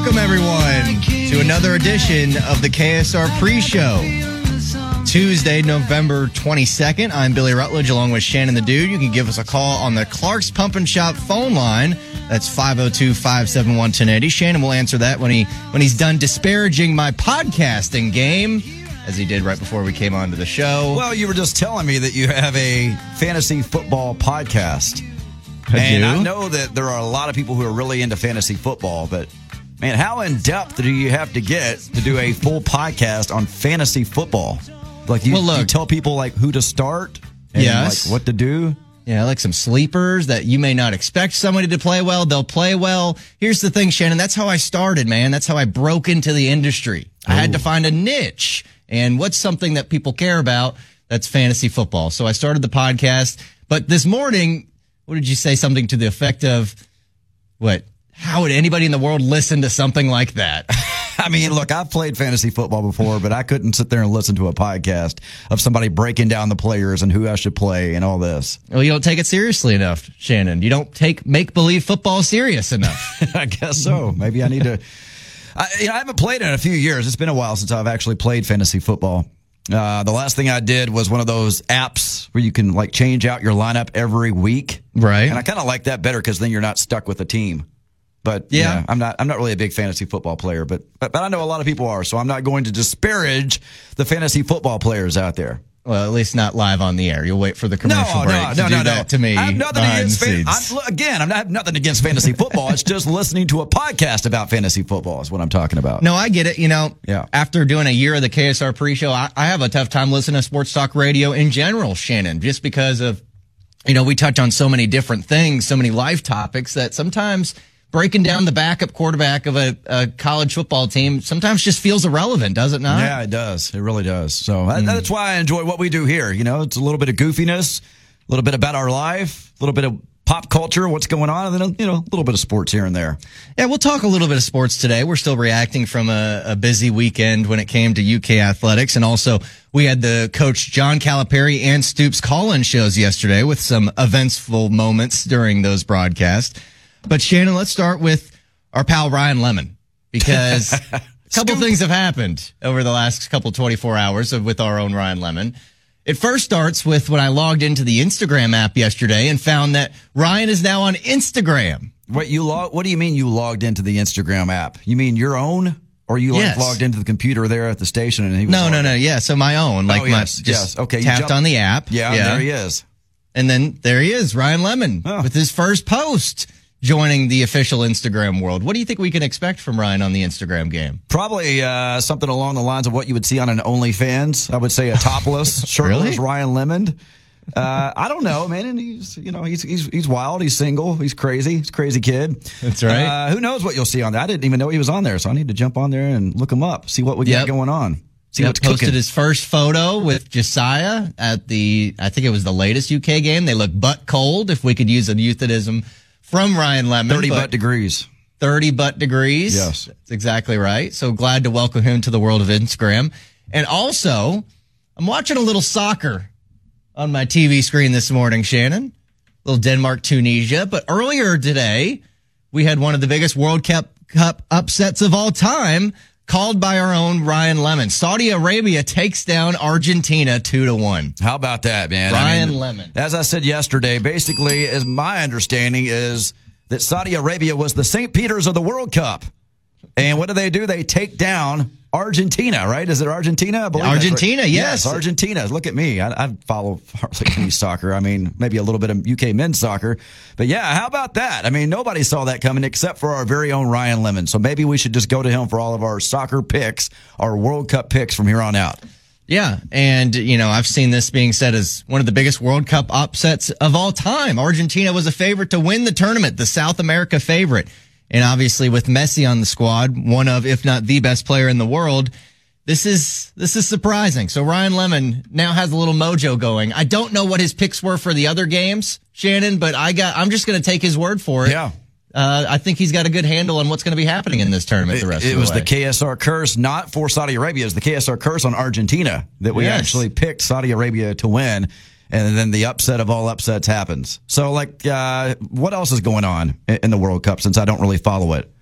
Welcome, everyone, to another edition of the KSR Pre-Show. Tuesday, November 22nd. I'm Billy Rutledge along with Shannon the Dude. You can give us a call on the Clark's Pump and Shop phone line. That's 502-571-1080. Shannon will answer that when he's done disparaging my podcasting game, as he did right before we came on to the show. Well, you were just telling me that you have a fantasy football podcast. I know that there are a lot of people who are really into fantasy football, but man, how in depth do you have to get to do a full podcast on fantasy football? Like you tell people like who to start and like what to do. Yeah, like some sleepers that you may not expect somebody to play well. They'll play well. Here's the thing, Shannon. That's how I started, man. That's how I broke into the industry. I had to find a niche. And what's something that people care about? That's fantasy football. So I started the podcast. But this morning, what did you say? Something to the effect of, how would anybody in the world listen to something like that? I mean, look, I've played fantasy football before, but I couldn't sit there and listen to a podcast of somebody breaking down the players and who I should play and all this. Well, you don't take it seriously enough, Shannon. You don't take make-believe football serious enough. I guess so. Maybe I need to. I haven't played in a few years. It's been a while since I've actually played fantasy football. The last thing I did was one of those apps where you can like change out your lineup every week. Right. And I kind of like that better because then you're not stuck with a team. But yeah, I'm not really a big fantasy football player, but I know a lot of people are, so I'm not going to disparage the fantasy football players out there. Well, at least not live on the air. You'll wait for the commercial break to do that to me. I have nothing against I have nothing against fantasy football. It's just listening to a podcast about fantasy football is what I'm talking about. No, I get it. After doing a year of the KSR pre-show, I have a tough time listening to sports talk radio in general, Shannon, just because of, we touch on so many different things, so many life topics that sometimes breaking down the backup quarterback of a college football team sometimes just feels irrelevant, does it not? Yeah, it does. It really does. So that's why I enjoy what we do here. It's a little bit of goofiness, a little bit about our life, a little bit of pop culture, what's going on, and then, a little bit of sports here and there. Yeah, we'll talk a little bit of sports today. We're still reacting from a busy weekend when it came to UK athletics. And also, we had the coach John Calipari and Stoops call-in shows yesterday with some eventful moments during those broadcasts. But Shannon, let's start with our pal Ryan Lemon, because a couple things have happened over the last couple 24 hours with our own Ryan Lemon. It first starts with when I logged into the Instagram app yesterday and found that Ryan is now on Instagram. Wait, what do you mean you logged into the Instagram app? You mean your own? Or you logged into the computer there at the station and he was No. Yeah, so my own. Okay, tapped on the app. Yeah, there he is. And then there he is, Ryan Lemon, with his first post, joining the official Instagram world. What do you think we can expect from Ryan on the Instagram game? Probably something along the lines of what you would see on an OnlyFans. I would say a topless, shirtless Ryan Lemon. I don't know, man. And he's wild. He's single. He's crazy. He's a crazy kid. That's right. Who knows what you'll see on that? I didn't even know he was on there, so I need to jump on there and look him up, see what we got going on. See what's posted cooking. His first photo with Josiah at I think it was the latest UK game. They look butt cold, if we could use a euphemism from Ryan Lemon. 30 butt degrees. 30 butt degrees. Yes. That's exactly right. So glad to welcome him to the world of Instagram. And also, I'm watching a little soccer on my TV screen this morning, Shannon. A little Denmark-Tunisia. But earlier today, we had one of the biggest World Cup upsets of all time, called by our own Ryan Lemon. Saudi Arabia takes down Argentina 2-1. How about that, man? Ryan Lemon. As I said yesterday, basically, as my understanding is that Saudi Arabia was the St. Peter's of the World Cup. And what do? They take down Argentina, right? Is it Argentina? I believe Argentina, right. yes. Argentina. Look at me. I follow hardly any soccer. I mean, maybe a little bit of UK men's soccer. But yeah, how about that? I mean, nobody saw that coming except for our very own Ryan Lemon. So maybe we should just go to him for all of our soccer picks, our World Cup picks from here on out. Yeah, and, I've seen this being said as one of the biggest World Cup upsets of all time. Argentina was a favorite to win the tournament, the South America favorite. And obviously with Messi on the squad, one of, if not the best player in the world, this is surprising. So Ryan Lemon now has a little mojo going. I don't know what his picks were for the other games, Shannon, but I'm just going to take his word for it. Yeah. I think he's got a good handle on what's going to be happening in this tournament the rest of the way. It was the KSR curse, not for Saudi Arabia. It was the KSR curse on Argentina that we actually picked Saudi Arabia to win. And then the upset of all upsets happens. So, what else is going on in the World Cup since I don't really follow it?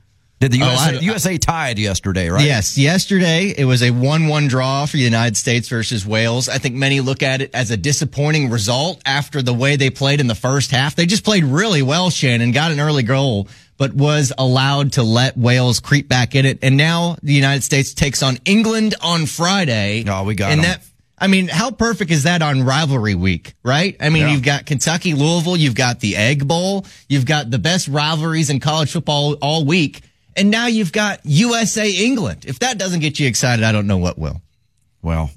Did the USA tied yesterday, right? Yes, yesterday it was a 1-1 draw for the United States versus Wales. I think many look at it as a disappointing result after the way they played in the first half. They just played really well, Shannon, got an early goal, but was allowed to let Wales creep back in it. And now the United States takes on England on Friday. Oh, we got them. I mean, how perfect is that on rivalry week, right? I mean, You've got Kentucky, Louisville, you've got the Egg Bowl, you've got the best rivalries in college football all week, and now you've got USA, England. If that doesn't get you excited, I don't know what will. Well,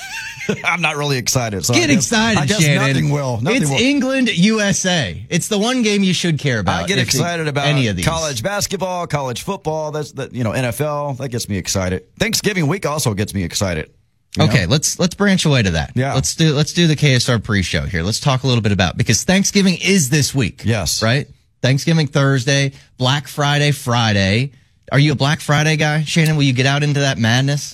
I'm not really excited. So Get excited, I guess Shannon. Nothing will. It's England, USA. It's the one game you should care about. I get excited about any of these. College basketball, college football. That's NFL. That gets me excited. Thanksgiving week also gets me excited. Okay, let's branch away to that. Yeah. Let's do the KSR pre-show here. Let's talk a little bit about, because Thanksgiving is this week. Yes. Right? Thanksgiving Thursday, Black Friday Friday. Are you a Black Friday guy, Shannon? Will you get out into that madness?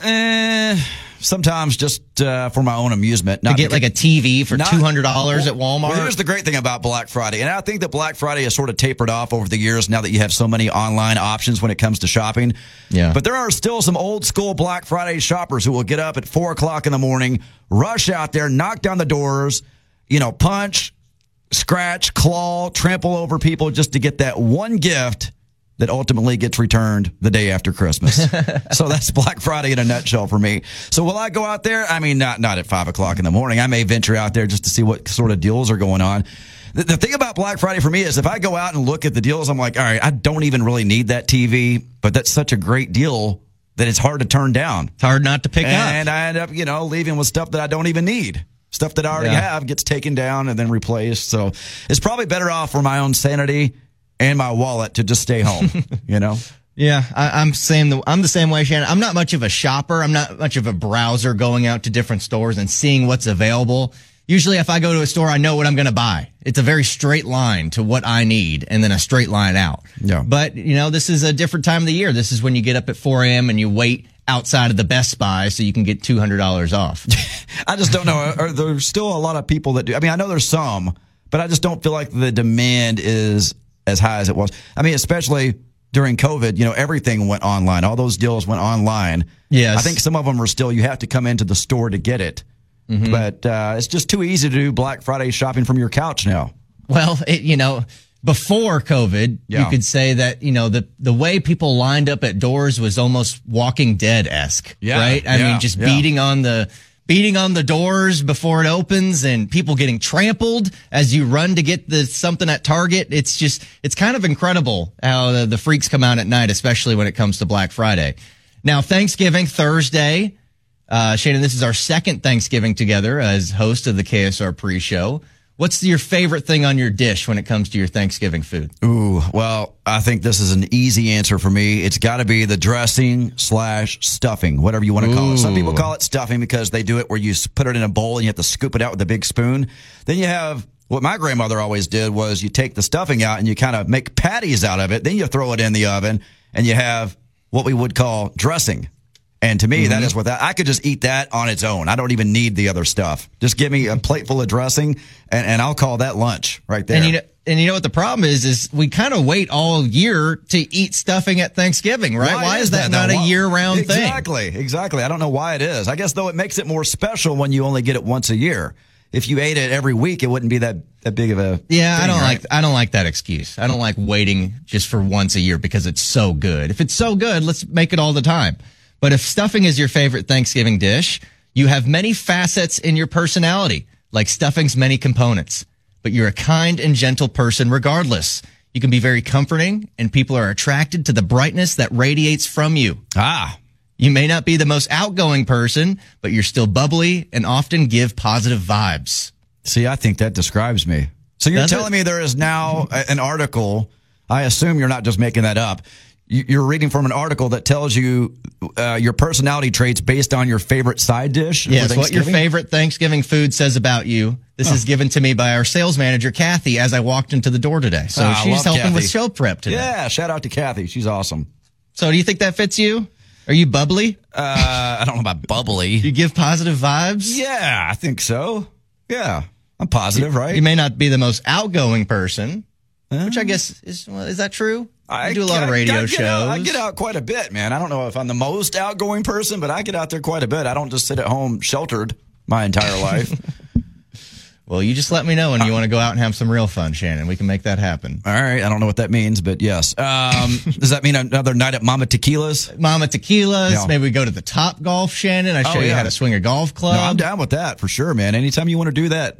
Sometimes just for my own amusement. To get like a TV for $200 at Walmart? Well, here's the great thing about Black Friday, and I think that Black Friday has sort of tapered off over the years now that you have so many online options when it comes to shopping. Yeah. But there are still some old school Black Friday shoppers who will get up at 4 o'clock in the morning, rush out there, knock down the doors, punch, scratch, claw, trample over people just to get that one gift that ultimately gets returned the day after Christmas. So that's Black Friday in a nutshell for me. So will I go out there? I mean, not at 5 o'clock in the morning. I may venture out there just to see what sort of deals are going on. The thing about Black Friday for me is if I go out and look at the deals, I'm like, all right, I don't even really need that TV, but that's such a great deal that it's hard to turn down. It's hard not to pick up. And I end up, leaving with stuff that I don't even need. Stuff that I already have gets taken down and then replaced. So it's probably better off for my own sanity and my wallet to just stay home, Yeah, I'm the same way, Shannon. I'm not much of a shopper. I'm not much of a browser going out to different stores and seeing what's available. Usually if I go to a store, I know what I'm going to buy. It's a very straight line to what I need and then a straight line out. Yeah. But, this is a different time of the year. This is when you get up at 4 a.m. and you wait outside of the Best Buy so you can get $200 off. I just don't know. Are there still a lot of people that do? I mean, I know there's some, but I just don't feel like the demand is as high as it was. I mean, especially during COVID, everything went online. All those deals went online. Yes. I think some of them are still, you have to come into the store to get it. Mm-hmm. But it's just too easy to do Black Friday shopping from your couch now. Well, before COVID, you could say that, the way people lined up at doors was almost Walking Dead-esque, right? I mean, just beating on the doors before it opens and people getting trampled as you run to get something at Target. It's kind of incredible how the freaks come out at night, especially when it comes to Black Friday. Now, Thanksgiving Thursday, Shannon, this is our second Thanksgiving together as host of the KSR pre-show. What's your favorite thing on your dish when it comes to your Thanksgiving food? Ooh, well, I think this is an easy answer for me. It's got to be the dressing/stuffing, whatever you want to call it. Some people call it stuffing because they do it where you put it in a bowl and you have to scoop it out with a big spoon. Then you have what my grandmother always did was you take the stuffing out and you kind of make patties out of it. Then you throw it in the oven and you have what we would call dressing. And to me, that is what I could just eat that on its own. I don't even need the other stuff. Just give me a plate full of dressing, and I'll call that lunch right there. And you know what the problem is we kind of wait all year to eat stuffing at Thanksgiving, right? Why is that not a year-round thing? Exactly. I don't know why it is. I guess, though, it makes it more special when you only get it once a year. If you ate it every week, it wouldn't be that big of a thing, I don't like that excuse. I don't like waiting just for once a year because it's so good. If it's so good, let's make it all the time. But if stuffing is your favorite Thanksgiving dish, you have many facets in your personality, like stuffing's many components. But you're a kind and gentle person regardless. You can be very comforting, and people are attracted to the brightness that radiates from you. You may not be the most outgoing person, but you're still bubbly and often give positive vibes. See, I think that describes me. So you're telling me there is now an article, I assume you're not just making that up, you're reading from an article that tells you your personality traits based on your favorite side dish? Yes, what your favorite Thanksgiving food says about you. This is given to me by our sales manager, Kathy, as I walked into the door today. So she's helping with show prep today. Yeah, shout out to Kathy. She's awesome. So do you think that fits you? Are you bubbly? I don't know about bubbly. You give positive vibes? Yeah, I think so. Yeah, I'm positive, right? You may not be the most outgoing person, which I guess is that true? I do a lot of radio shows. I get out quite a bit, man. I don't know if I'm the most outgoing person, but I get out there quite a bit. I don't just sit at home sheltered my entire life. Well, you just let me know when you want to go out and have some real fun, Shannon. We can make that happen. All right. I don't know what that means, but yes. Does that mean another night at Mama Tequila's? Mama Tequila's. Yeah. Maybe we go to the Top Golf, Shannon. I show you how to swing a golf club. No, I'm down with that for sure, man. Anytime you want to do that,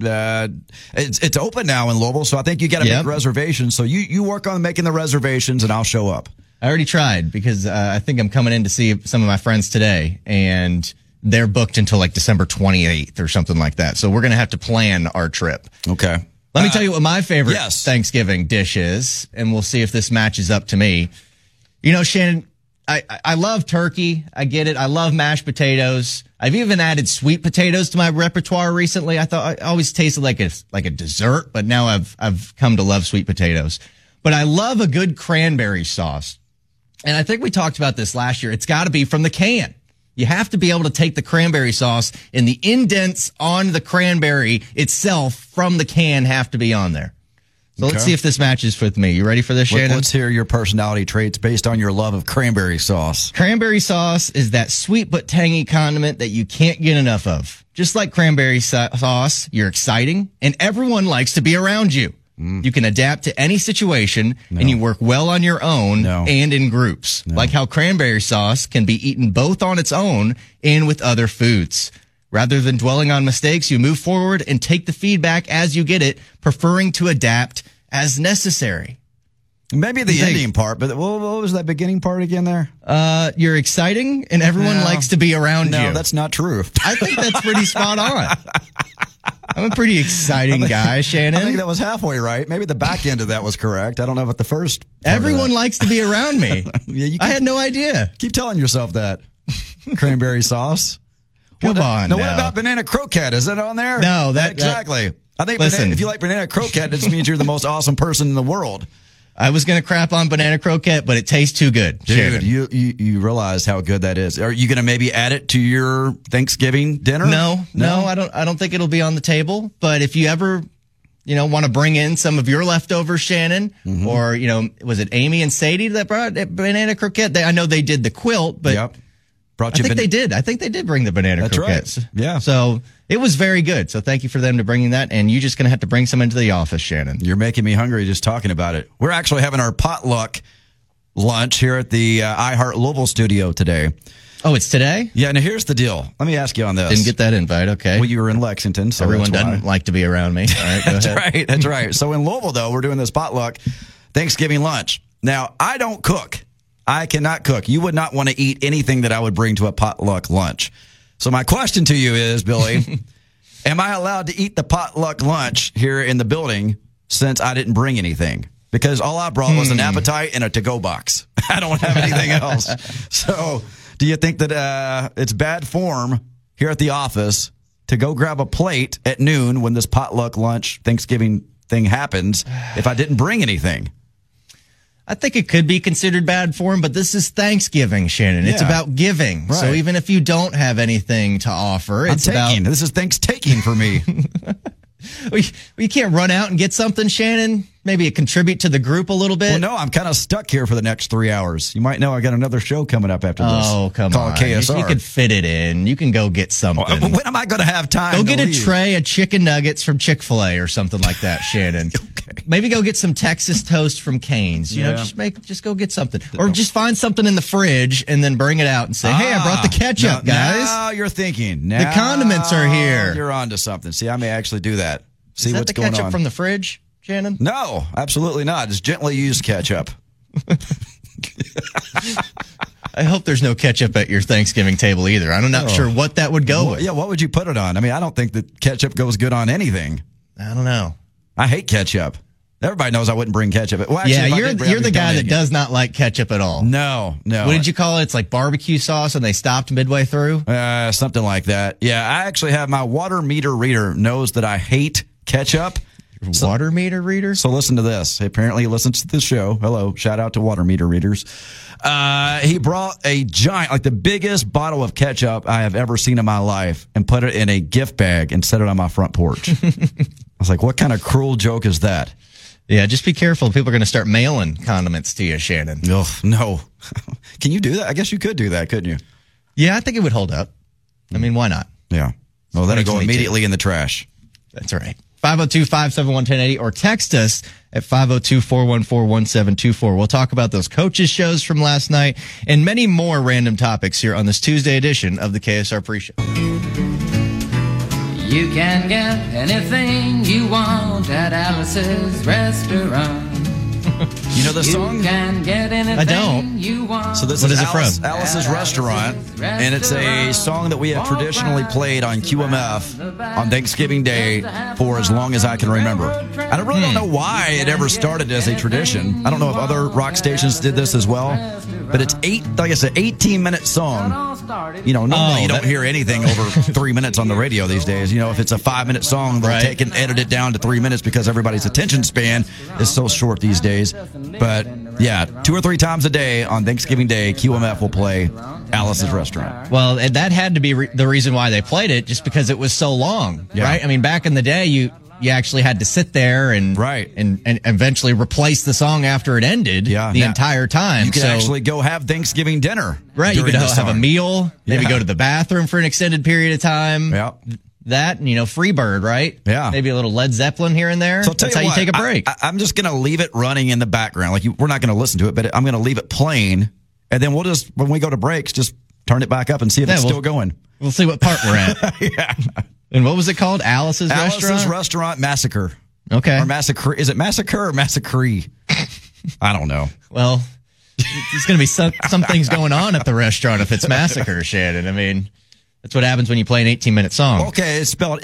it's open now in Louisville, so I think you got to make reservations. So you work on making the reservations, and I'll show up. I already tried because I think I'm coming in to see some of my friends today, and they're booked until like December 28th or something like that. So we're going to have to plan our trip. Okay. Let me tell you what my favorite Thanksgiving dish is, and we'll see if this matches up to me. You know, Shannon, I love turkey. I get it. I love mashed potatoes. I've even added sweet potatoes to my repertoire recently. I thought I always tasted like a dessert, but now I've come to love sweet potatoes. But I love a good cranberry sauce. And I think we talked about this last year. It's got to be from the can. You have to be able to take the cranberry sauce, and the indents on the cranberry itself from the can have to be on there. So let's see if this matches with me. You ready for this, Shannon? Let's hear your personality traits based on your love of cranberry sauce. Cranberry sauce is that sweet but tangy condiment that you can't get enough of. Just like cranberry sauce, you're exciting, and everyone likes to be around you. You can adapt to any situation, and you work well on your own and in groups. Like how cranberry sauce can be eaten both on its own and with other foods. Rather than dwelling on mistakes, you move forward and take the feedback as you get it, preferring to adapt as necessary. Maybe the ending part, but what was that beginning part again there? You're exciting, and everyone likes to be around you. No, that's not true. I think that's pretty spot on. I'm a pretty exciting guy, Shannon. I think that was halfway right. Maybe the back end of that was correct. I don't know about the first. Everyone likes to be around me. I had no idea. Keep telling yourself that. Cranberry sauce. Come on. Now, what about banana croquette? Is that on there? No, exactly. I think if you like banana croquette, it just means you're the most awesome person in the world. I was going to crap on banana croquette, but it tastes too good. Dude, you realize how good that is. Are you going to maybe add it to your Thanksgiving dinner? No, I don't think it'll be on the table. But if you ever, want to bring in some of your leftovers, Shannon, or, was it Amy and Sadie that brought banana croquette? I know they did the quilt, but I think they did. I think they did bring the banana croquettes. Right. Yeah. So it was very good. So thank you for them to bringing that. And you're just going to have to bring some into the office, Shannon. You're making me hungry just talking about it. We're actually having our potluck lunch here at the iHeart Louisville studio today. Oh, it's today? Yeah. Now here's the deal. Let me ask you on this. Didn't get that invite. Okay. Well, you were in Lexington, so everyone doesn't like to be around me. All right, go That's ahead. right. That's right. So in Louisville, though, we're doing this potluck Thanksgiving lunch. Now, I don't cook. I cannot cook. You would not want to eat anything that I would bring to a potluck lunch. So my question to you is, Billy, am I allowed to eat the potluck lunch here in the building since I didn't bring anything? Because all I brought was an appetite and a to-go box. I don't have anything else. So do you think that it's bad form here at the office to go grab a plate at noon when this potluck lunch Thanksgiving thing happens if I didn't bring anything? I think it could be considered bad form, but this is Thanksgiving, Shannon. It's about giving. Right. So even if you don't have anything to offer, it's about... This is Thanks-taking for me. You can't run out and get something, Shannon? Maybe contribute to the group a little bit? Well, no, I'm kind of stuck here for the next 3 hours. You might know I got another show coming up after this. Oh, come on. KSR. You could fit it in. You can go get something. When am I going to have time? Go get a tray of chicken nuggets from Chick-fil-A or something like that, Shannon. Okay. Maybe go get some Texas toast from Cane's. You know, just go get something. Or just find something in the fridge and then bring it out and say, hey, I brought the ketchup, guys. Now you're thinking. The condiments are here. You're on to something. See, I may actually do that. See what's going on. Is that the ketchup from the fridge, Shannon? No, absolutely not. It's gently used ketchup. I hope there's no ketchup at your Thanksgiving table either. I'm not sure what that would go with. Yeah, what would you put it on? I mean, I don't think that ketchup goes good on anything. I don't know. I hate ketchup. Everybody knows I wouldn't bring ketchup. Well, actually, you're the guy that does not like ketchup at all. No. What did you call it? It's like barbecue sauce, and they stopped midway through? Something like that. Yeah, I actually have my water meter reader knows that I hate ketchup. Water meter reader? So listen to this. Apparently he listens to the show. Hello. Shout out to water meter readers. He brought a giant, like the biggest bottle of ketchup I have ever seen in my life and put it in a gift bag and set it on my front porch. I was like, what kind of cruel joke is that? Yeah, just be careful. People are going to start mailing condiments to you, Shannon. Oh, no. Can you do that? I guess you could do that, couldn't you? Yeah, I think it would hold up. I mean, why not? Yeah. Well, then it'll go immediately in the trash. That's right. 502-571-1080 or text us at 502-414-1724. We'll talk about those coaches' shows from last night and many more random topics here on this Tuesday edition of the KSR Pre-Show. You can get anything you want at Alice's Restaurant. You know the song? You can get anything I don't. you want. So this What is is it from? Alice's Restaurant, and it's a song that we have traditionally played on QMF on Thanksgiving Day for as long as I can remember. I really don't know why it ever started as a tradition. I don't know if other rock stations did this as well, but it's 18-minute song. You know, normally you don't hear anything over 3 minutes on the radio these days. You know, if it's a 5-minute song, they'll take and edit it down to 3 minutes because everybody's attention span is so short these days. But yeah, 2 or 3 times a day on Thanksgiving Day, QMF will play Alice's Restaurant. Well, that had to be the reason why they played it, just because it was so long, right? I mean, back in the day, you actually had to sit there and eventually replace the song after it ended the entire time. You could actually go have Thanksgiving dinner. Right, you could have a meal, maybe go to the bathroom for an extended period of time. Yeah. That, and, Freebird, right? Yeah. Maybe a little Led Zeppelin here and there. So That's how you take a break. I'm just going to leave it running in the background. We're not going to listen to it, but I'm going to leave it playing. And then we'll just, when we go to breaks, just turn it back up and see if it's still going. We'll see what part we're at. Yeah. And what was it called? Alice's Restaurant? Alice's Restaurant Massacre. Okay. Or Massacre. Is it Massacre or Massacre? I don't know. Well, there's going to be some things going on at the restaurant if it's Massacre, Shannon. I mean, that's what happens when you play an 18-minute song. Okay, it's spelled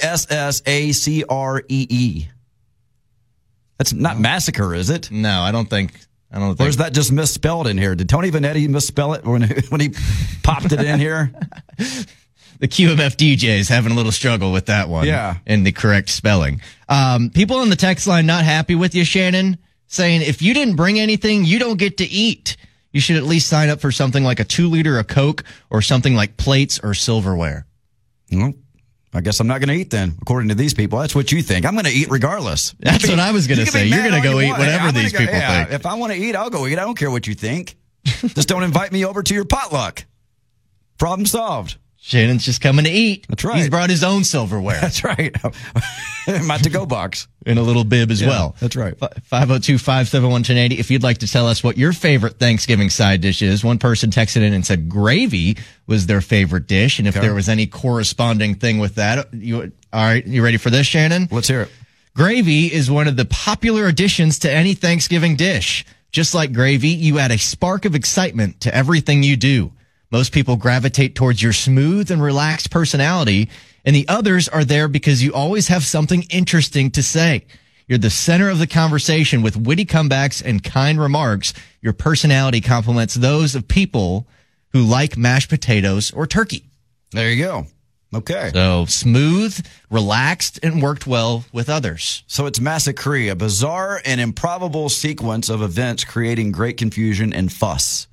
Massacree. That's not Massacre, is it? No, I don't think. Or is that just misspelled in here? Did Tony Vanetti misspell it when he popped it in here? The QMF DJ is having a little struggle with that one. Yeah. And the correct spelling. People on the text line not happy with you, Shannon, saying if you didn't bring anything, you don't get to eat. You should at least sign up for something like a 2-liter of Coke or something like plates or silverware. Well, I guess I'm not going to eat then, according to these people. That's what you think. I'm going to eat regardless. That's what I was going to say. You're going to go eat whatever these people think. If I want to eat, I'll go eat. I don't care what you think. Just don't invite me over to your potluck. Problem solved. Shannon's just coming to eat. That's right. He's brought his own silverware. That's right. My to-go box. In a little bib as well. That's right. 502-571-1080. If you'd like to tell us what your favorite Thanksgiving side dish is. One person texted in and said gravy was their favorite dish. And if there was any corresponding thing with that. All right, you ready for this, Shannon? Let's hear it. Gravy is one of the popular additions to any Thanksgiving dish. Just like gravy, you add a spark of excitement to everything you do. Most people gravitate towards your smooth and relaxed personality, and the others are there because you always have something interesting to say. You're the center of the conversation with witty comebacks and kind remarks. Your personality complements those of people who like mashed potatoes or turkey. There you go. Okay. So smooth, relaxed, and worked well with others. So it's Massacre, a bizarre and improbable sequence of events creating great confusion and fuss.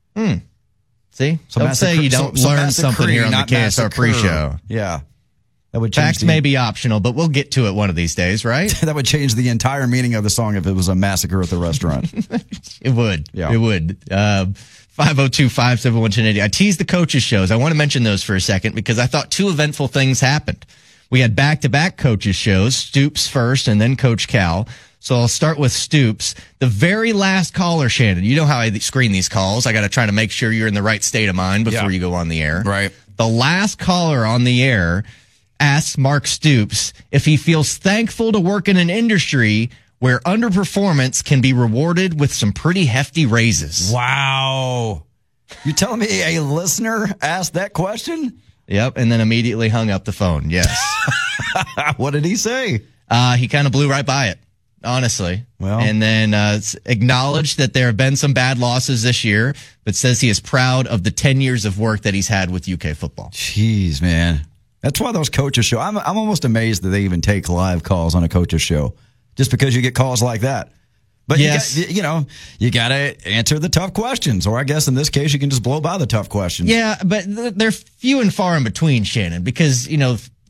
See? So don't say you don't learn something here on the KSR Pre-Show. Yeah. That would change Facts may be optional, but we'll get to it one of these days, right? That would change the entire meaning of the song if it was a massacre at the restaurant. It would. Yeah. It would. 502-571-1080. I teased the coaches' shows. I want to mention those for a second because I thought 2 eventful things happened. We had back-to-back coaches' shows, Stoops first and then Coach Cal. So I'll start with Stoops. The very last caller, Shannon, you know how I screen these calls. I got to try to make sure you're in the right state of mind before you go on the air. Right. The last caller on the air asks Mark Stoops if he feels thankful to work in an industry where underperformance can be rewarded with some pretty hefty raises. Wow. You telling me a listener asked that question? Yep, and then immediately hung up the phone. Yes. What did he say? He kind of blew right by it. Honestly. Well. And then acknowledged that there have been some bad losses this year, but says he is proud of the 10 years of work that he's had with UK football. Jeez, man. That's why those coaches show. I'm almost amazed that they even take live calls on a coaches show just because you get calls like that. But yes. you got to answer the tough questions, or I guess in this case, you can just blow by the tough questions. Yeah, but they're few and far in between, Shannon, because,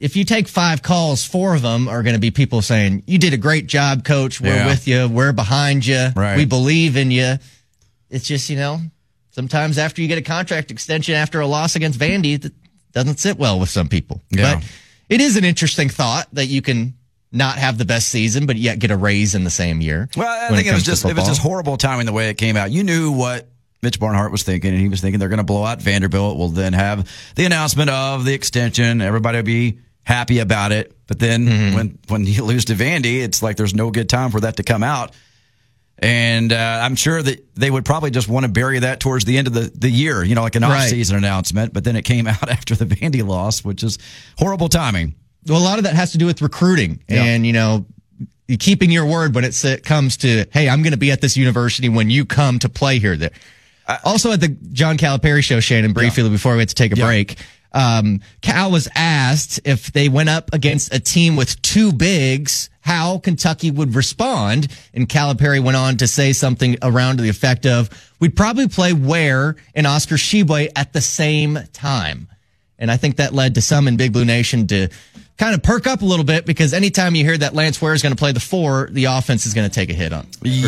if you take 5 calls, 4 of them are going to be people saying, you did a great job, coach. We're with you. We're behind you. Right. We believe in you. It's just, sometimes after you get a contract extension after a loss against Vandy, that doesn't sit well with some people. Yeah. But it is an interesting thought that you can not have the best season, but yet get a raise in the same year. Well, I think it was just horrible timing the way it came out. You knew what Mitch Barnhart was thinking, and he was thinking they're going to blow out Vanderbilt. We'll then have the announcement of the extension. Everybody will be happy about it. But then when you lose to Vandy, it's like there's no good time for that to come out. And I'm sure that they would probably just want to bury that towards the end of the year, like an off-season announcement. But then it came out after the Vandy loss, which is horrible timing. Well, a lot of that has to do with recruiting and, keeping your word when it comes to, hey, I'm going to be at this university when you come to play here. Also at the John Calipari show, Shannon, briefly before we had to take a break, Cal was asked if they went up against a team with 2 bigs, how Kentucky would respond. And Calipari went on to say something around to the effect of, we'd probably play Ware and Oscar Tshiebwe at the same time. And I think that led to some in Big Blue Nation to kind of perk up a little bit, because anytime you hear that Lance Ware is going to play the 4, the offense is going to take a hit on.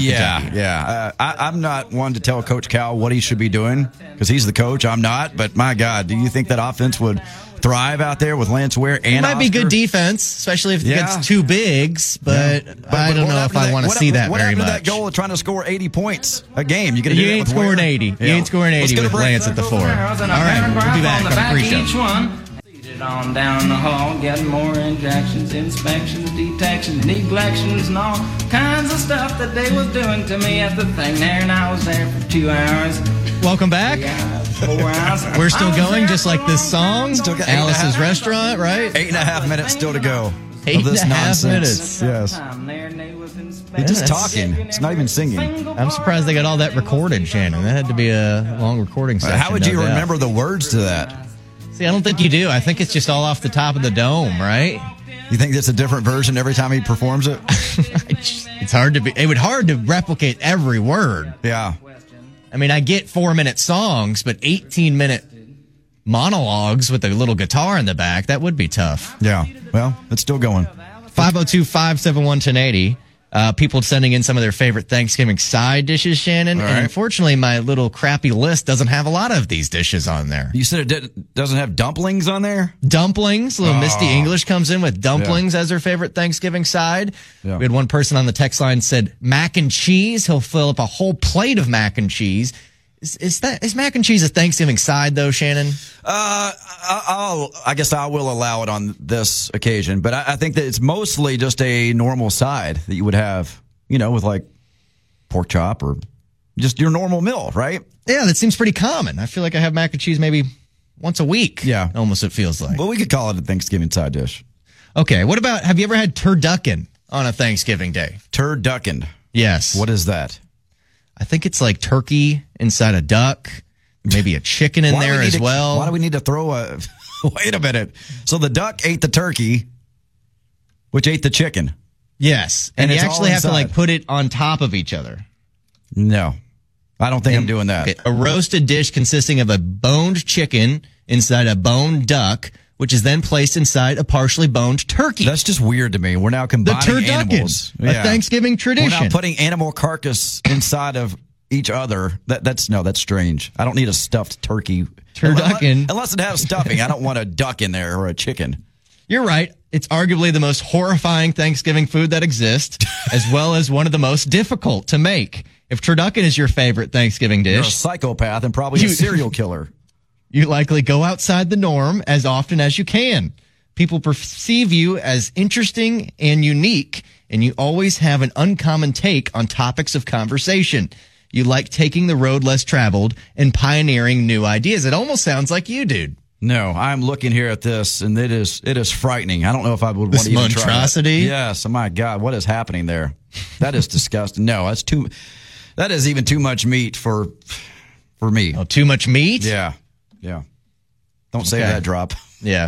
I'm not one to tell Coach Cal what he should be doing because he's the coach. I'm not. But my God, do you think that offense would thrive out there with Lance Ware and it might Oscar? Be good defense, especially if it gets 2 bigs. But I don't know if I want to see that very much. What happened to that goal of trying to score 80 points a game? You ain't scoring 80. You ain't scoring 80 with Lance at the 4. All right, we'll be back on the pre-show. On down the hall, getting more injections, inspections, detections, neglections, and all kinds of stuff that they was doing to me at the thing there, and I was there for 2 hours. Welcome back. 4 hours. We're still going, just like this song. Still got Alice's Restaurant, right? 8.5 minutes still to go. 8.5 minutes. Yes. He's just talking. It's not even singing. I'm surprised they got all that recorded, Shannon. That had to be a long recording session. How would you remember the words to that? See, I don't think you do. I think it's just all off the top of the dome, right? You think it's a different version every time he performs it? It's hard to be. It would hard to replicate every word. Yeah. I mean, I get 4-minute songs, but 18-minute monologues with a little guitar in the back, that would be tough. Yeah. Well, it's still going. 502-571-1080. People sending in some of their favorite Thanksgiving side dishes, Shannon. Right. And unfortunately, my little crappy list doesn't have a lot of these dishes on there. You said it doesn't have dumplings on there? Dumplings. Little Misty English comes in with dumplings as her favorite Thanksgiving side. Yeah. We had one person on the text line said mac and cheese. He'll fill up a whole plate of mac and cheese. Is mac and cheese a Thanksgiving side, though, Shannon? I guess I will allow it on this occasion, but I think that it's mostly just a normal side that you would have, with like pork chop or just your normal meal, right? Yeah, that seems pretty common. I feel like I have mac and cheese maybe once a week. Yeah. Almost, it feels like. Well, we could call it a Thanksgiving side dish. Okay, what about, have you ever had turducken on a Thanksgiving day? Turducken? Yes. What is that? I think it's like turkey inside a duck, maybe a chicken in there as well. Why do we need to throw a... Wait a minute. So the duck ate the turkey, which ate the chicken. Yes. And you actually have to put it on top of each other. No. I don't think I'm doing that. Okay, a roasted dish consisting of a boned chicken inside a boned duck, which is then placed inside a partially boned turkey. That's just weird to me. We're now combining animals. A Thanksgiving tradition. We're now putting animal carcass inside of each other. That's strange. I don't need a stuffed turkey. Turducken. Unless it has stuffing. I don't want a duck in there or a chicken. You're right. It's arguably the most horrifying Thanksgiving food that exists, as well as one of the most difficult to make. If turducken is your favorite Thanksgiving dish, you're a psychopath and probably a serial killer. You likely go outside the norm as often as you can. People perceive you as interesting and unique, and you always have an uncommon take on topics of conversation. You like taking the road less traveled and pioneering new ideas. It almost sounds like you, dude. No, I'm looking here at this, and it is frightening. I don't know if I would want to even try it. Monstrosity? Yes. Oh, my God. What is happening there? That is disgusting. No, that is even too much meat for me. Oh, too much meat? Yeah. Yeah. Don't say that, drop. Yeah.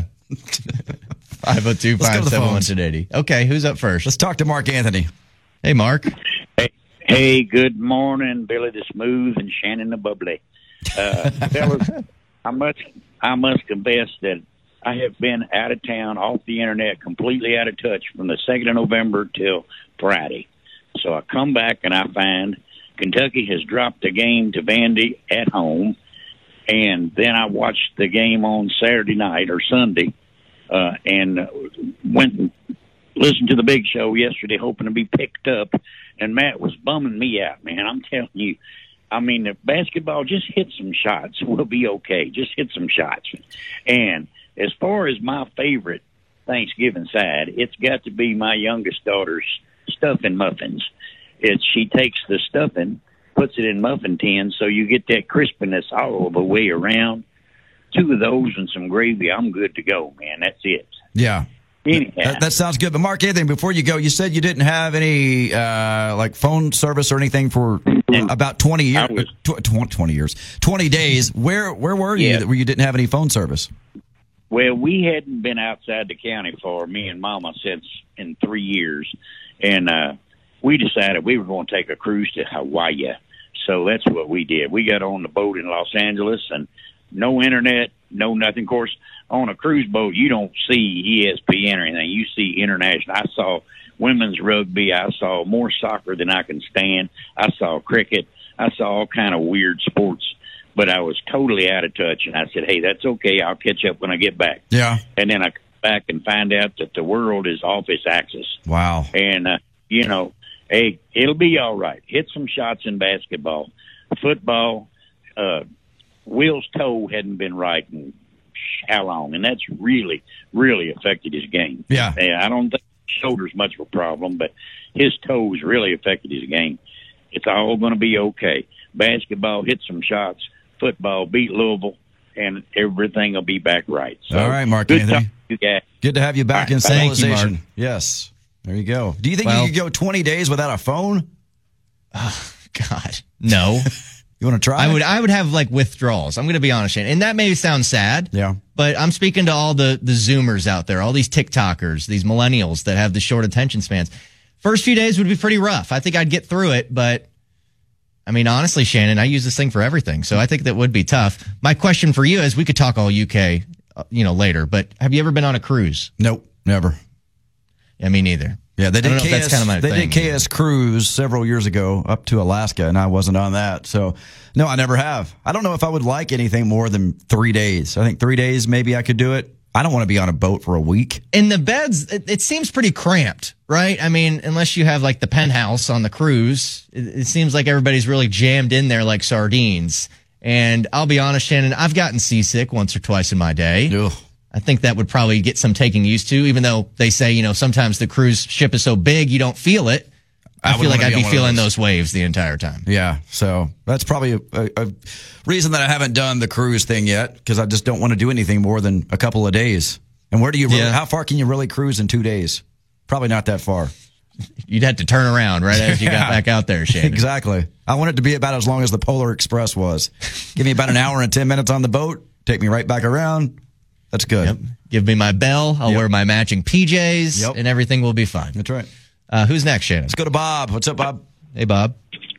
502-571-1080. Okay, who's up first? Let's talk to Mark Anthony. Hey, Mark. Hey, good morning, Billy the Smooth and Shannon the Bubbly. Fellas, I must confess that I have been out of town, off the internet, completely out of touch from the 2nd of November till Friday. So I come back and I find Kentucky has dropped the game to Vandy at home. And then I watched the game on Saturday night or Sunday and went and listened to the big show yesterday, hoping to be picked up. And Matt was bumming me out, man. I'm telling you. I mean, if basketball, just hit some shots. We'll be okay. Just hit some shots. And as far as my favorite Thanksgiving side, it's got to be my youngest daughter's stuffing muffins. She takes the stuffing, puts it in muffin tins, so you get that crispiness all the way around. 2 of those and some gravy, I'm good to go, man. That's it. Yeah. Anyhow. That sounds good. But Mark Anthony, before you go, you said you didn't have any like phone service or anything for about 20 years. 20 days. Where were you where you didn't have any phone service? Well, we hadn't been outside the county for me and Mama since in 3 years, and we decided we were going to take a cruise to Hawaii. So that's what we did. We got on the boat in Los Angeles, and no internet, no nothing. Of course, on a cruise boat, you don't see ESPN or anything. You see international. I saw women's rugby. I saw more soccer than I can stand. I saw cricket. I saw all kind of weird sports. But I was totally out of touch, and I said, hey, that's okay. I'll catch up when I get back. Yeah. And then I come back and find out that the world is off its axis. Wow. And, hey, it'll be all right. Hit some shots in basketball. Football, Will's toe hadn't been right in how long, and that's really, really affected his game. Yeah. I don't think his shoulder's much of a problem, but his toes really affected his game. It's all going to be okay. Basketball, hit some shots. Football, beat Louisville, and everything will be back right. So, all right, Mark good Anthony. talk to you guys. Good to have you back in Thank you, civilization. Mark. Yes. There you go. Do you think you could go 20 days without a phone? Oh, God, no. You want to try? I would have like withdrawals. I'm going to be honest, Shane. And that may sound sad. Yeah. But I'm speaking to all the Zoomers out there, all these TikTokers, these millennials that have the short attention spans. First few days would be pretty rough. I think I'd get through it, but I mean, honestly, Shannon, I use this thing for everything. So I think that would be tough. My question for you is, we could talk all UK, later, but have you ever been on a cruise? Nope, never. Yeah, me neither. Yeah, they did I don't know if that's kind of my thing. did KS Cruise several years ago up to Alaska, and I wasn't on that. So, no, I never have. I don't know if I would like anything more than 3 days. I think 3 days, maybe I could do it. I don't want to be on a boat for a week. And the beds, it seems pretty cramped, right? I mean, unless you have like the penthouse on the cruise, it seems like everybody's really jammed in there like sardines. And I'll be honest, Shannon, I've gotten seasick once or twice in my day. Ugh. I think that would probably get some taking used to, even though they say, sometimes the cruise ship is so big you don't feel it. I feel like I'd be feeling those waves the entire time. Yeah, so that's probably a reason that I haven't done the cruise thing yet, because I just don't want to do anything more than a couple of days. And where do you how far can you really cruise in 2 days? Probably not that far. You'd have to turn around right as you got back out there, Shannon. Exactly. I want it to be about as long as the Polar Express was. Give me about an hour and 10 minutes on the boat, take me right back around. That's good. Yep. Give me my bell. I'll wear my matching PJs, and everything will be fine. That's right. Who's next, Shannon? Let's go to Bob. What's up, Bob? Hey, Bob.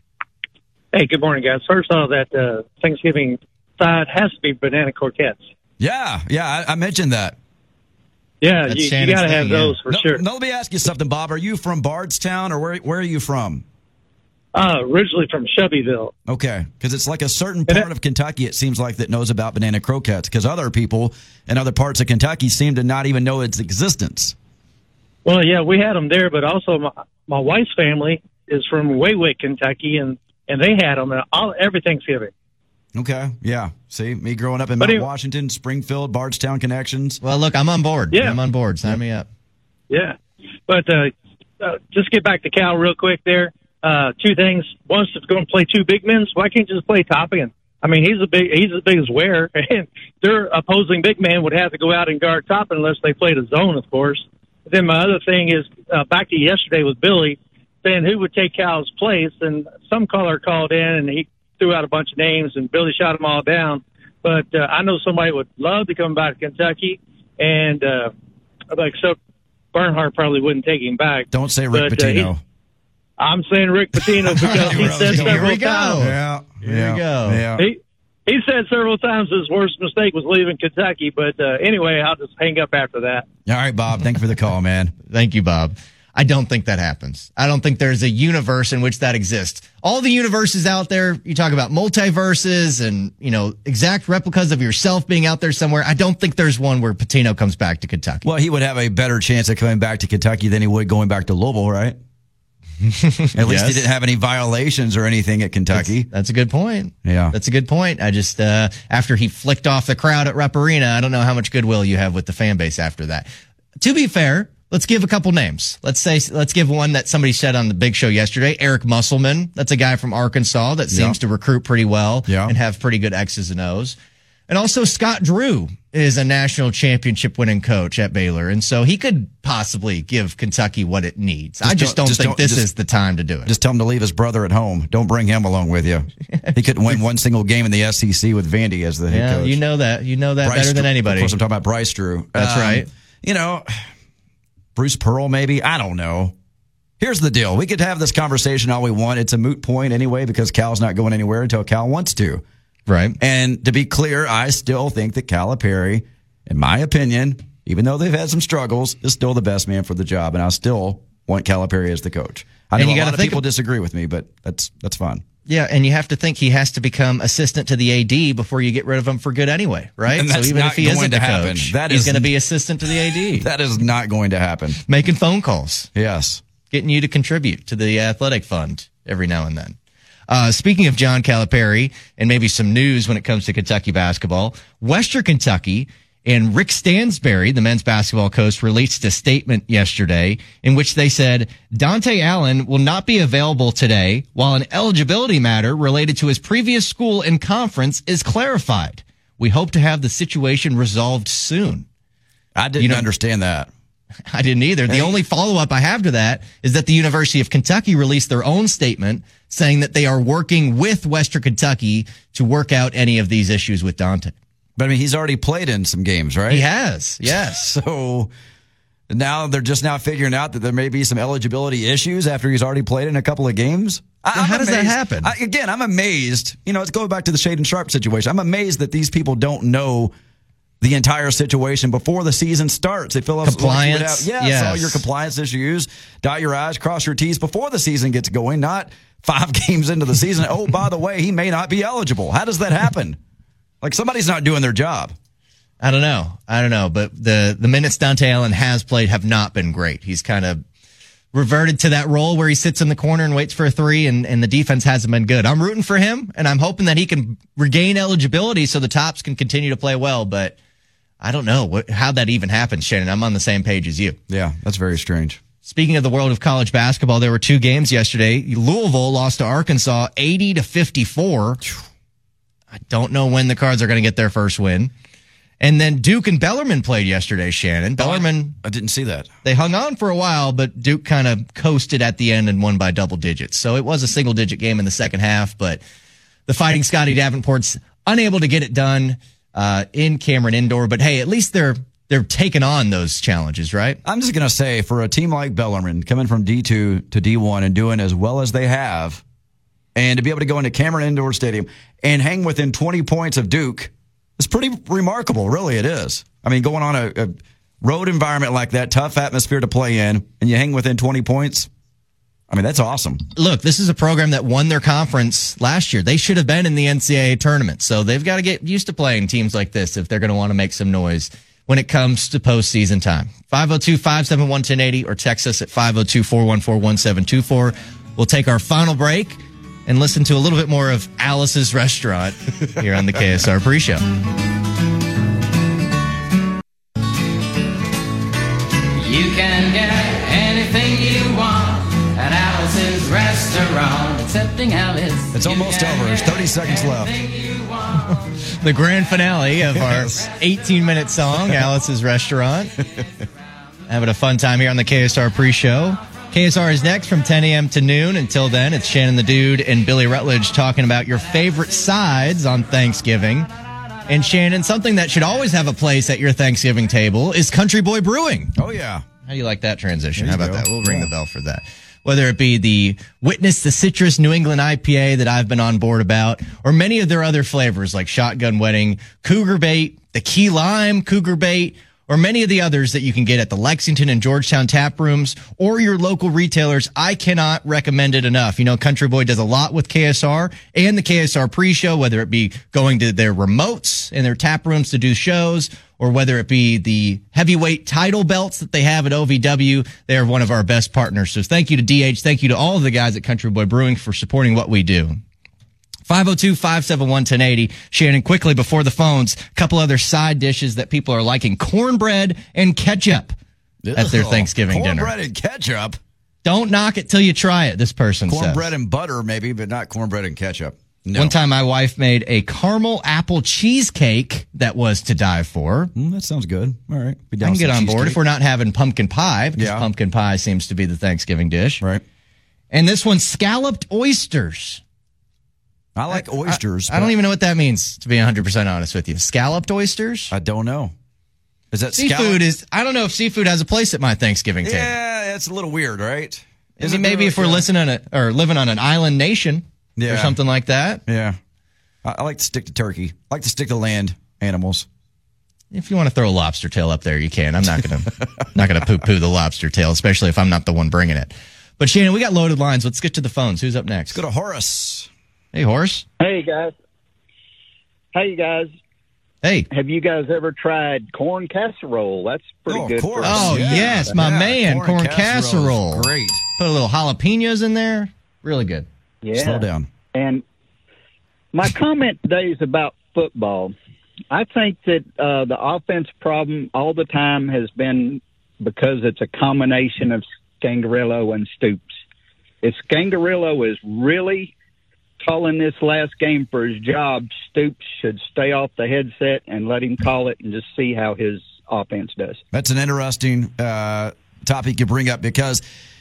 Hey, good morning, guys. First off, that Thanksgiving side has to be banana croquettes. Yeah, I mentioned that. Yeah, you got to have those for sure. No, let me ask you something, Bob. Are you from Bardstown, or where are you from? Originally from Shelbyville. Okay, because it's like a certain part of Kentucky, it seems like, that knows about banana croquettes, because other people in other parts of Kentucky seem to not even know its existence. Well, yeah, we had them there, but also my wife's family is from Waywick, Kentucky, and they had them every Thanksgiving. Okay, yeah. See, me growing up in Mount Washington, Springfield, Bardstown connections. Well, look, I'm on board. Yeah. I'm on board. Sign me up. Yeah. But just get back to Cal real quick there. 2 things. One, if it's going to play 2 big men, why can't you just play Toppin? I mean, he's as big as Ware, and their opposing big man would have to go out and guard Toppin unless they played a zone, of course. Then my other thing is back to yesterday with Billy saying who would take Cal's place, and some caller called in and he threw out a bunch of names and Billy shot them all down. But I know somebody would love to come back to Kentucky, and except Bernhardt probably wouldn't take him back. Don't say Rick Pitino. I'm saying Rick Pitino because he said several times. Yeah, Here we go. Yeah. he said several times his worst mistake was leaving Kentucky. But anyway, I'll just hang up after that. All right, Bob. Thank you for the call, man. Thank you, Bob. I don't think that happens. I don't think there's a universe in which that exists. All the universes out there, you talk about multiverses and, exact replicas of yourself being out there somewhere. I don't think there's one where Pitino comes back to Kentucky. Well, he would have a better chance of coming back to Kentucky than he would going back to Louisville, right? At least he didn't have any violations or anything at Kentucky. That's a good point. Yeah. That's a good point. I just, after he flicked off the crowd at Rupp Arena, I don't know how much goodwill you have with the fan base after that. To be fair, let's give a couple names. Let's give one that somebody said on the Big Show yesterday. Eric Musselman. That's a guy from Arkansas that seems to recruit pretty well and have pretty good X's and O's. And also Scott Drew is a national championship winning coach at Baylor. And so he could possibly give Kentucky what it needs. I just don't think this is the time to do it. Just tell him to leave his brother at home. Don't bring him along with you. He couldn't win one single game in the SEC with Vandy as the head coach. You know that. You know that better than anybody. Of course, I'm talking about Bryce Drew. That's right. Bruce Pearl, maybe. I don't know. Here's the deal. We could have this conversation all we want. It's a moot point anyway because Cal's not going anywhere until Cal wants to. Right. And to be clear, I still think that Calipari, in my opinion, even though they've had some struggles, is still the best man for the job. And I still want Calipari as the coach. I know a lot of people disagree with me, but that's fine. Yeah, and you have to think he has to become assistant to the AD before you get rid of him for good anyway, right? And that's so even not if he going isn't to the happen. coach, That he's is- going to be assistant to the AD. That is not going to happen. Making phone calls, Yes. getting you to contribute to the athletic fund every now and then. Speaking of John Calipari and maybe some news when it comes to Kentucky basketball, Western Kentucky and Rick Stansberry, the men's basketball coach, released a statement yesterday in which they said Dante Allen will not be available today while an eligibility matter related to his previous school and conference is clarified. We hope to have the situation resolved soon. I didn't understand that. I didn't either. The only follow-up I have to that is that the University of Kentucky released their own statement saying that they are working with Western Kentucky to work out any of these issues with Dante. But I mean, he's already played in some games, right? He has, yes. So now they're just now figuring out that there may be some eligibility issues after he's already played in a couple of games. How does that happen? I'm amazed. Let's go back to the Shaden Sharp situation. I'm amazed that these people don't know the entire situation before the season starts. They fill up compliance. all your compliance issues. Dot your I's, cross your T's before the season gets going, not 5 games into the season. Oh, by the way, he may not be eligible. How does that happen? Like somebody's not doing their job. I don't know. But the minutes Dante Allen has played have not been great. He's kind of reverted to that role where he sits in the corner and waits for a three, and the defense hasn't been good. I'm rooting for him, and I'm hoping that he can regain eligibility so the Tops can continue to play well, but I don't know how that even happens, Shannon. I'm on the same page as you. Yeah, that's very strange. Speaking of the world of college basketball, there were 2 games yesterday. Louisville lost to Arkansas 80-54. I don't know when the Cards are going to get their first win. And then Duke and Bellarmine played yesterday, Shannon. Bellarmine, I didn't see that. They hung on for a while, but Duke kind of coasted at the end and won by double digits. So it was a single-digit game in the second half, but the Fighting Scotty Davenport's unable to get it done in Cameron Indoor. But hey, at least they're taking on those challenges, right? I'm just going to say, for a team like Bellarmine, coming from D2 to D1 and doing as well as they have, and to be able to go into Cameron Indoor Stadium and hang within 20 points of Duke, it's pretty remarkable, really it is. I mean, going on a road environment like that, tough atmosphere to play in, and you hang within 20 points, I mean, that's awesome. Look, this is a program that won their conference last year. They should have been in the NCAA tournament, so they've got to get used to playing teams like this if they're going to want to make some noise when it comes to postseason time. 502-571-1080 or text us at 502-414-1724. We'll take our final break and listen to a little bit more of Alice's Restaurant here on the KSR Pre-Show. You can get anything you want at Alice's Restaurant, excepting Alice. It's almost over. There's 30 seconds left. The grand finale of our 18-minute song, Alice's Restaurant. Having a fun time here on the KSR Pre-Show. KSR is next from 10 a.m. to noon. Until then, it's Shannon the Dude and Billy Rutledge talking about your favorite sides on Thanksgiving. And Shannon, something that should always have a place at your Thanksgiving table is Country Boy Brewing. Oh, yeah. How do you like that transition? How about that? We'll ring the bell for that. whether it be the Witness the Citrus New England IPA that I've been on board about, or many of their other flavors like Shotgun Wedding, Cougar Bait, the Key Lime Cougar Bait, or many of the others that you can get at the Lexington and Georgetown tap rooms or your local retailers. I cannot recommend it enough. You know, Country Boy does a lot with KSR and the KSR pre-show, whether it be going to their remotes and their tap rooms to do shows, or whether it be the heavyweight title belts that they have at OVW. They are one of our best partners. So thank you to DH. Thank you to all of the guys at Country Boy Brewing for supporting what we do. 502-571-1080. Shannon, quickly before the phones, a couple other side dishes that people are liking. Cornbread and ketchup at their Thanksgiving dinner. Cornbread and ketchup? Don't knock it till you try it, this person says. Cornbread and butter, maybe, but not cornbread and ketchup. No. One time my wife made a caramel apple cheesecake that was to die for. That sounds good. All right. I can get on board if we're not having pumpkin pie, because pumpkin pie seems to be the Thanksgiving dish. Right. And this one's scalloped oysters. I like oysters. I don't even know what that means, to be 100% honest with you. Scalloped oysters? I don't know. Is that seafood? I don't know if seafood has a place at my Thanksgiving table. Yeah, it's a little weird, right? Maybe if we're listening or living on an island nation or something like that. Yeah. I like to stick to turkey. I like to stick to land animals. If you want to throw a lobster tail up there, you can. I'm not gonna poo-poo the lobster tail, especially if I'm not the one bringing it. But Shannon, we got loaded lines. Let's get to the phones. Who's up next? Let's go to Horace. Hey, Horace. Hey, guys. Hey. Have you guys ever tried corn casserole? That's pretty good. Of course. Yes, my man. Corn casserole. Great. Put a little jalapenos in there. Really good. Yeah. Slow down. And my comment today is about football. I think that the offense problem all the time has been because it's a combination of Scangarello and Stoops. If Scangarello is really calling this last game for his job, Stoops should stay off the headset and let him call it and just see how his offense does. That's an interesting topic you bring up, because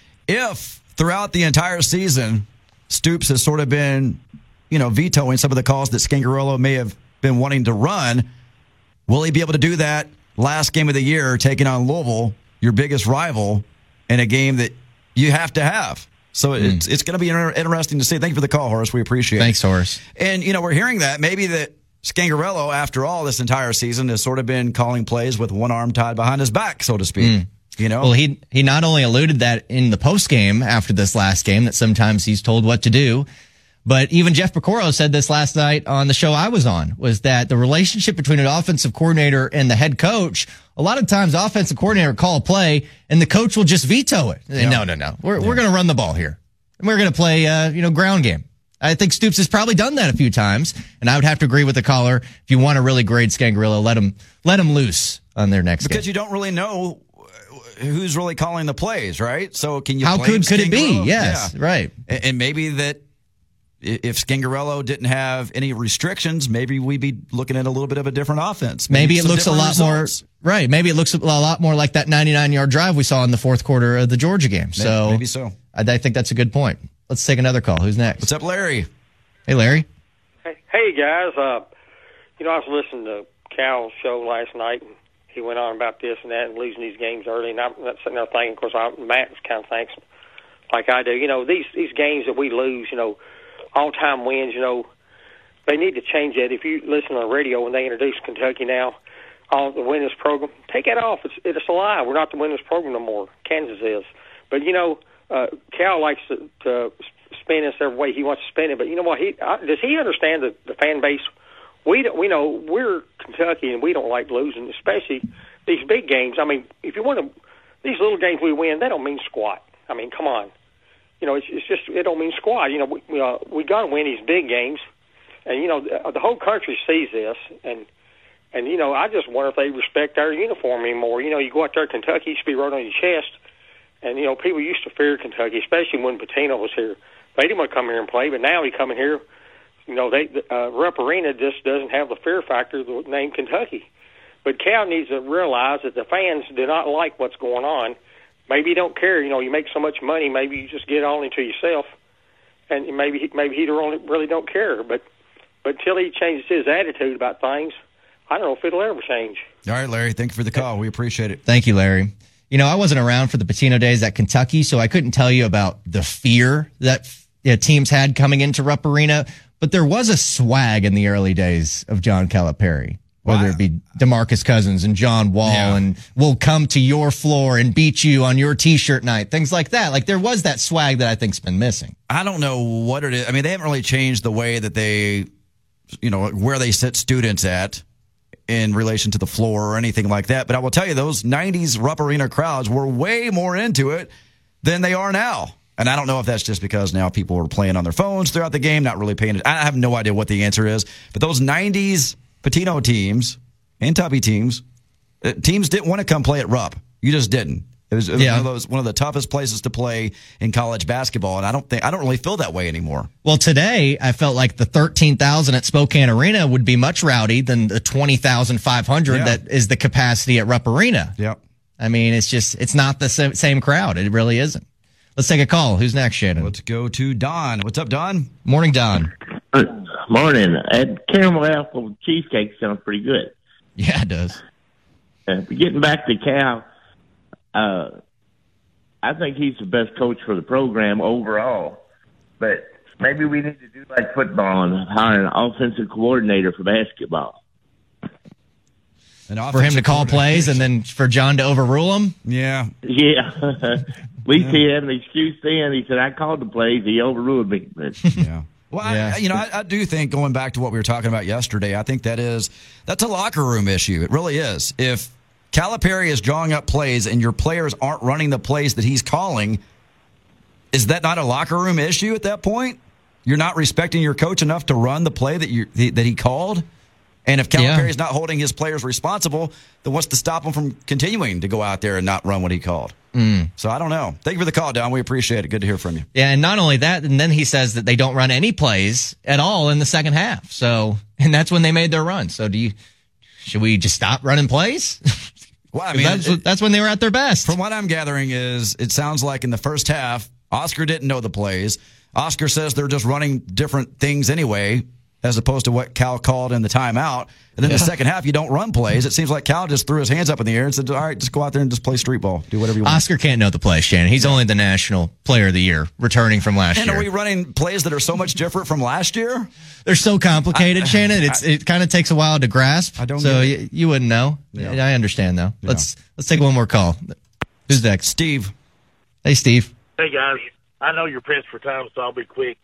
if throughout the entire season Stoops has sort of been, vetoing some of the calls that Scangarello may have been wanting to run, will he be able to do that last game of the year, taking on Louisville, your biggest rival, in a game that you have to have? So it's going to be interesting to see. Thank you for the call, Horace. We appreciate it. Thanks, Horace. And, we're hearing that maybe that Scangarello, after all, this entire season has sort of been calling plays with one arm tied behind his back, so to speak. Well, he not only alluded that in the postgame after this last game, that sometimes he's told what to do, but even Jeff Pecoro said this last night on the show I was on, was that the relationship between an offensive coordinator and the head coach, a lot of times the offensive coordinator will call a play and the coach will just veto it. No. We're going to run the ball here. And we're going to play, ground game. I think Stoops has probably done that a few times, and I would have to agree with the caller. If you want to really grade Scangarello, let him loose on their next game. Because you don't really know who's really calling the plays, right? So can you? How could it be? Yes, right. And maybe that if Scangarello didn't have any restrictions, maybe we'd be looking at a little bit of a different offense. Maybe it looks a lot more right. Maybe it looks a lot more like that 99-yard drive we saw in the fourth quarter of the Georgia game. So maybe so. I think that's a good point. Let's take another call. Who's next? What's up, Larry? Hey, Larry. Hey guys. I was listening to Cal's show last night, and he went on about this and that and losing these games early. And I'm sitting there thinking, of course, Matt kind of thinks like I do. These games that we lose, all-time wins, they need to change that. If you listen on the radio when they introduce Kentucky now, on the winners program, take that off. It's a lie. We're not the winners program no more. Kansas is. But, Cal likes to spin this every way he wants to spin it. But you know what? Does he understand the fan base? We know we're Kentucky, and we don't like losing, especially these big games. I mean, if you want to, these little games we win, they don't mean squat. I mean, come on. It's just, it don't mean squat. We got to win these big games, and the whole country sees this, and I just wonder if they respect our uniform anymore. You go out there, Kentucky used to be right on your chest, and people used to fear Kentucky, especially when Pitino was here. They didn't want to come here and play, but now he coming here. Rupp Arena just doesn't have the fear factor of the name Kentucky. But Cal needs to realize that the fans do not like what's going on. Maybe you don't care. You make so much money. Maybe you just get all into yourself, and maybe he really don't care. But until he changes his attitude about things, I don't know if it'll ever change. All right, Larry. Thank you for the call. We appreciate it. Thank you, Larry. I wasn't around for the Pitino days at Kentucky, so I couldn't tell you about the fear that teams had coming into Rupp Arena, but there was a swag in the early days of John Calipari. Whether it be DeMarcus Cousins and John Wall and we'll come to your floor and beat you on your T-shirt night, things like that. Like there was that swag that I think's been missing. I don't know what it is. I mean, they haven't really changed the way that they, where they sit students at in relation to the floor or anything like that. But I will tell you, those 90s Rupp Arena crowds were way more into it than they are now. And I don't know if that's just because now people are playing on their phones throughout the game, not really paying attention. I have no idea what the answer is. But those 90s Pitino teams and Tubby teams didn't want to come play at Rupp. You just didn't. It was one of the toughest places to play in college basketball, and I don't really feel that way anymore. Well, today I felt like the 13,000 at Spokane Arena would be much rowdy than the 20,500 that is the capacity at Rupp Arena. Yep. I mean, it's not the same crowd. It really isn't. Let's take a call. Who's next, Shannon? Let's go to Don. What's up, Don? Morning, Don. Morning. Caramel apple cheesecake sounds pretty good. Yeah, it does. Getting back to Cal, I think he's the best coach for the program overall. But maybe we need to do like football and hire an offensive coordinator for basketball. For him to call plays and then for John to overrule them? Yeah. Yeah. At least he had an excuse then. He said, I called the plays. He overruled me. Yeah. Well, I do think, going back to what we were talking about yesterday, I think that's a locker room issue. It really is. If Calipari is drawing up plays and your players aren't running the plays that he's calling, is that not a locker room issue at that point? You're not respecting your coach enough to run the play that he called? And if Calipari is not holding his players responsible, then what's to stop him from continuing to go out there and not run what he called? So I don't know. Thank you for the call, Don. We appreciate it. Good to hear from you. Yeah, and not only that, and then he says that they don't run any plays at all in the second half. So, and that's when they made their run. So should we just stop running plays? Well, I mean, that's when they were at their best. From what I'm gathering is it sounds like in the first half, Oscar didn't know the plays. Oscar says they're just running different things anyway, as opposed to what Cal called in the timeout. And then the second half, you don't run plays. It seems like Cal just threw his hands up in the air and said, all right, just go out there and just play street ball. Do whatever you want. Oscar can't know the plays, Shannon. He's only the National Player of the Year, returning from last year. And are we running plays that are so much different from last year? They're so complicated, Shannon. It kind of takes a while to grasp. I don't so you wouldn't know. Yeah. I understand, though. Yeah. Let's take one more call. Who's next? Steve. Hey, Steve. Hey, guys. I know you're pressed for time, so I'll be quick.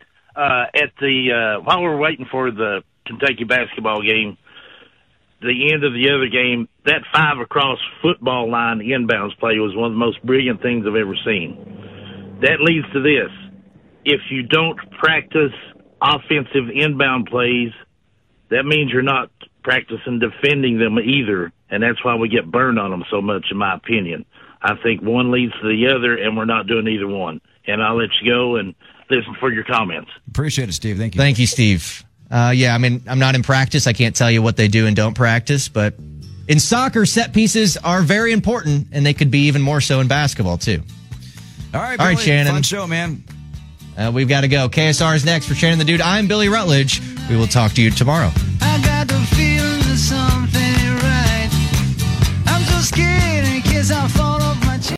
While we're waiting for the Kentucky basketball game, the end of the other game, that 5 across football line inbounds play was one of the most brilliant things I've ever seen. That leads to this. If you don't practice offensive inbound plays, that means you're not practicing defending them either, and that's why we get burned on them so much, in my opinion. I think one leads to the other, and we're not doing either one. And I'll let you go and listen for your comments. Appreciate it, Steve. Thank you. Thank you, Steve. I mean, I'm not in practice. I can't tell you what they do and don't practice, but in soccer, set pieces are very important, and they could be even more so in basketball, too. All right, Billy, Shannon. Fun show, man. We've got to go. KSR is next for Shannon the Dude. I'm Billy Rutledge. We will talk to you tomorrow. I got the feeling that something ain't right. I'm so scared in case I fall off my chair.